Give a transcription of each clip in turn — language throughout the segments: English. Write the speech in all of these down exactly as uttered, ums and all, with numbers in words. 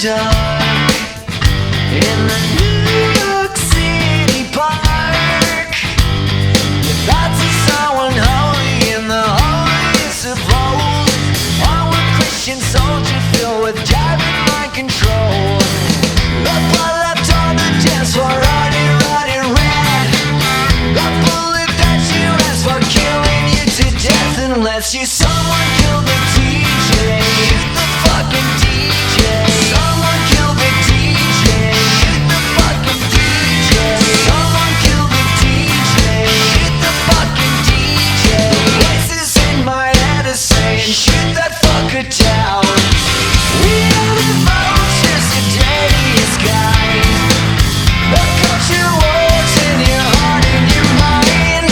dark in the New York City park. Your thoughts of someone holy in the holiest of holes. All a Christian soldier filled with driving mind control. The blood left on the dance floor, running, running red. The bullet that you asked for, killing you to death unless you someone killed the D J. The fucking D J. Someone killed the D J. The fucking D J. Someone killed the D J. The fucking D J. Voices in my head are saying, shoot that fucker down. We are the vultures, the deadliest kind. The culture wars in your heart and your mind.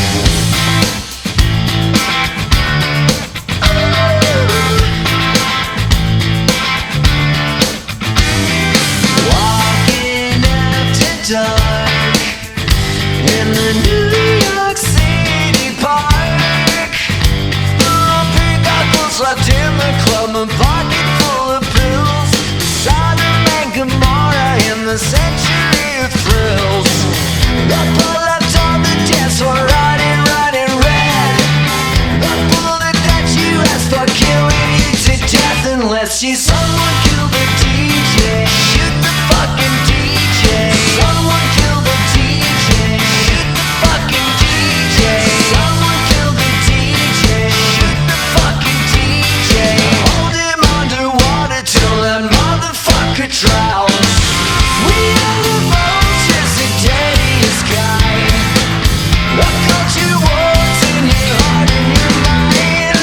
Walking after dark in the New York City park. Little pink goggles left in the club, a pocket full of pills. Sodom and Gomorrah in the century of thrills. The blood left on the dance floor, running, running red. The bullet that you asked for, killing you to death unless you someone killed the D J. Shoot the fucking D J. Someone kill the D J. Shoot the fucking D J. Someone kill the D J. Shoot the fucking D J. Hold him underwater till that motherfucker drowns. We are the vultures, the deadliest kind. The culture wars in your heart and your mind.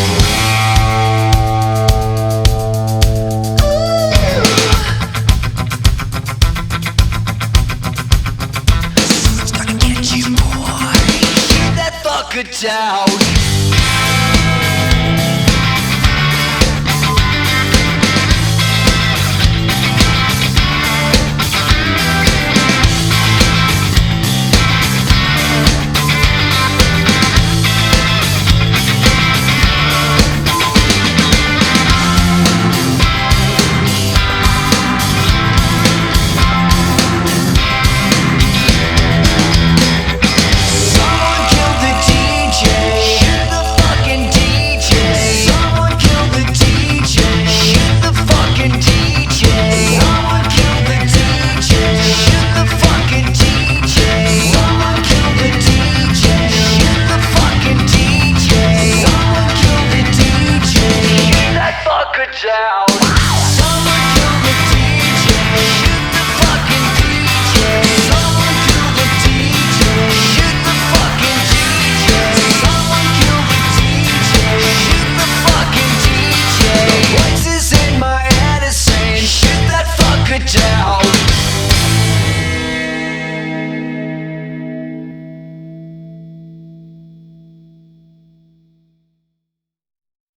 Someone's gonna get you, boy. Shoot that fucker down. Someone killed the D J. Shoot the fucking D J. Someone killed the D J. Shoot the fucking D J. Someone killed the D J. Shoot the fucking D J. Someone killed the D J. Shoot the fucking D J. Someone killed the D J. Shoot that fucker down. Someone killed the D J. Shoot the fucking D J. Someone killed the D J. Shoot the fucking D J. Someone killed the D J. Shoot the fucking D J. Voices in my head are saying, shoot that fucker down.